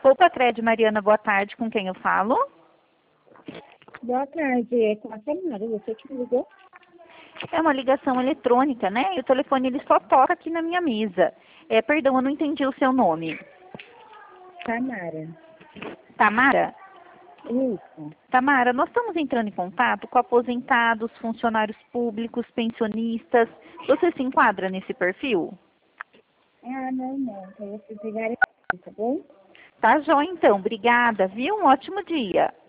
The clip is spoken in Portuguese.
Poupa-Cred, Mariana, boa tarde. Com quem eu falo? Boa tarde, é com a Samara, você que me ligou? É uma ligação eletrônica, né? E o telefone ele só toca aqui na minha mesa. Perdão, eu não entendi o seu nome. Samara. Tamara? Isso. Tamara, nós estamos entrando em contato com aposentados, funcionários públicos, pensionistas. Você se enquadra nesse perfil? Ah, não, então você pegar tá bom? Tá, joia, então. Obrigada, viu? Um ótimo dia.